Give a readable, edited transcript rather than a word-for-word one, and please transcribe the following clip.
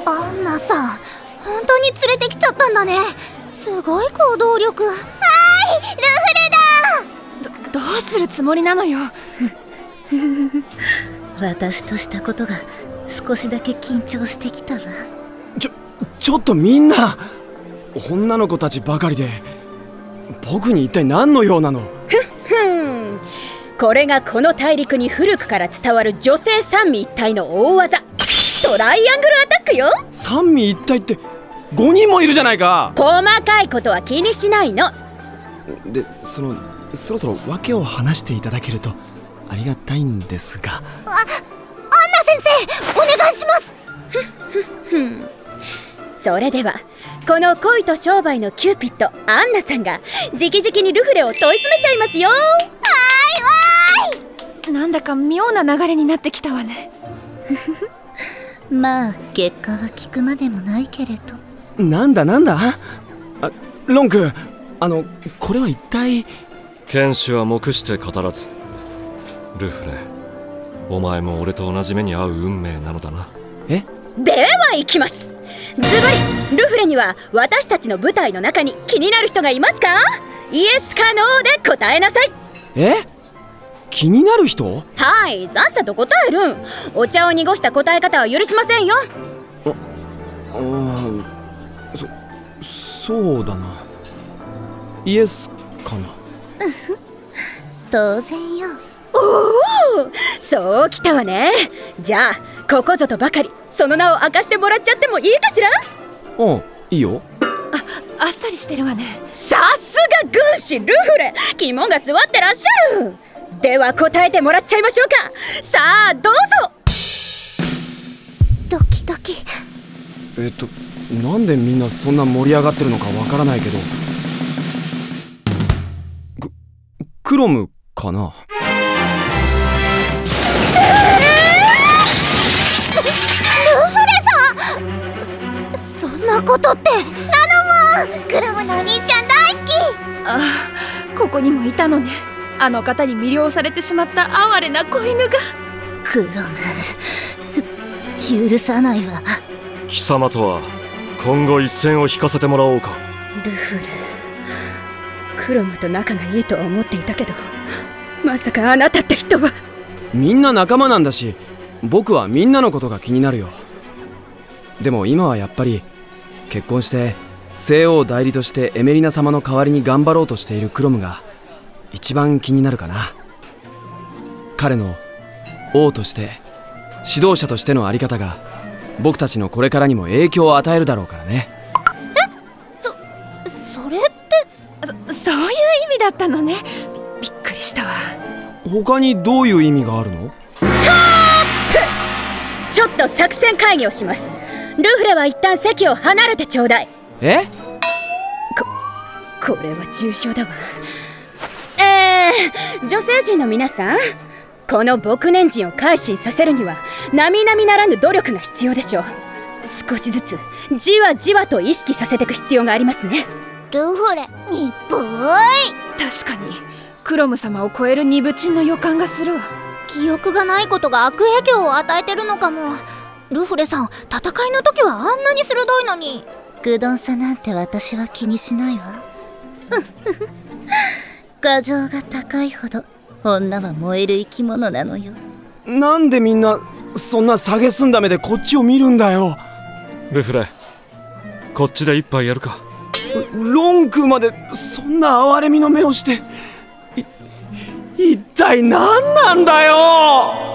アンナさん、本当に連れてきちゃったんだね。すごい行動力。はーい、ルフレだ。 どうするつもりなのよ。 私としたことが少しだけ緊張してきたわ。 ちょっとみんな、女の子たちばかりで僕に一体何の用なの？ これがこの大陸に古くから伝わる女性三位一体の大技、トライアングルアタックよ。 三位一体って5人もいるじゃないか。 細かいことは気にしないの。 で、そろそろ訳を話していただけるとありがたいんですが。 アンナ先生、お願いします。 それではこの恋と商売のキューピッドアンナさんが直々にルフレを問い詰めちゃいますよ。 なんだか妙な流れになってきたわね。 まあ結果は聞くまでもないけれど。 なんだロンク、これは一体。 剣士は黙して語らず。ルフレ、お前も俺と同じ目に遭う運命なのだな。 では行きます。ズバリ、ルフレには私たちの舞台の中に気になる人がいますか？イエスかノーで答えなさい。 気になる人？ はい、さっさと答える。お茶を濁した答え方は許しませんよ。 そうだな。イエスかな。 当然よ。 おお、そうきたわね。じゃあここぞとばかりその名を明かしてもらっちゃってもいいかしら？ いいよ。 あっさりしてるわね。 さすが軍師ルフレ、肝が据わってらっしゃる。では答えてもらっちゃいましょうか。さあどうぞ。 ドキドキ。 なんでみんなそんな盛り上がってるのかわからないけど、クロムかな。 そんなことって。頼む、クロムのお兄ちゃん大好き。 ああ、ここにもいたのね。あの方に魅了されてしまった哀れな子犬が。 クロム、許さないわ。 貴様とは今後一戦を引かせてもらおうか。 ルフレ、クロムと仲がいいとは思っていたけど、まさかあなたって人は。 みんな仲間なんだし、僕はみんなのことが気になるよ。でも今はやっぱり結婚して聖王代理としてエメリナ様の代わりに頑張ろうとしているクロムが一番気になるかな。彼の王として指導者としてのあり方が僕たちのこれからにも影響を与えるだろうからね。 それってそういう意味だったのね。びっくりしたわ。 他にどういう意味があるの？ ちょっと作戦会議をします。ルフレは一旦席を離れてちょうだい。これは重傷だわ。女性陣の皆さん、この牧年人を改心させるには並々ならぬ努力が必要でしょう。少しずつじわじわと意識させていく必要がありますね。 ルフレ、鈍い。 確かにクロム様を超える鈍ちんの予感がするわ。 記憶がないことが悪影響を与えてるのかも。ルフレさん、戦いの時はあんなに鋭いのに。 愚鈍さなんて私は気にしないわ。過剰が高いほど女は燃える生き物なのよ。 なんでみんなそんな蔑んだ目でこっちを見るんだよ。 ルフレ、こっちで一杯やるか。 ロンクまでそんな哀れみの目をして、一体何なんだよ。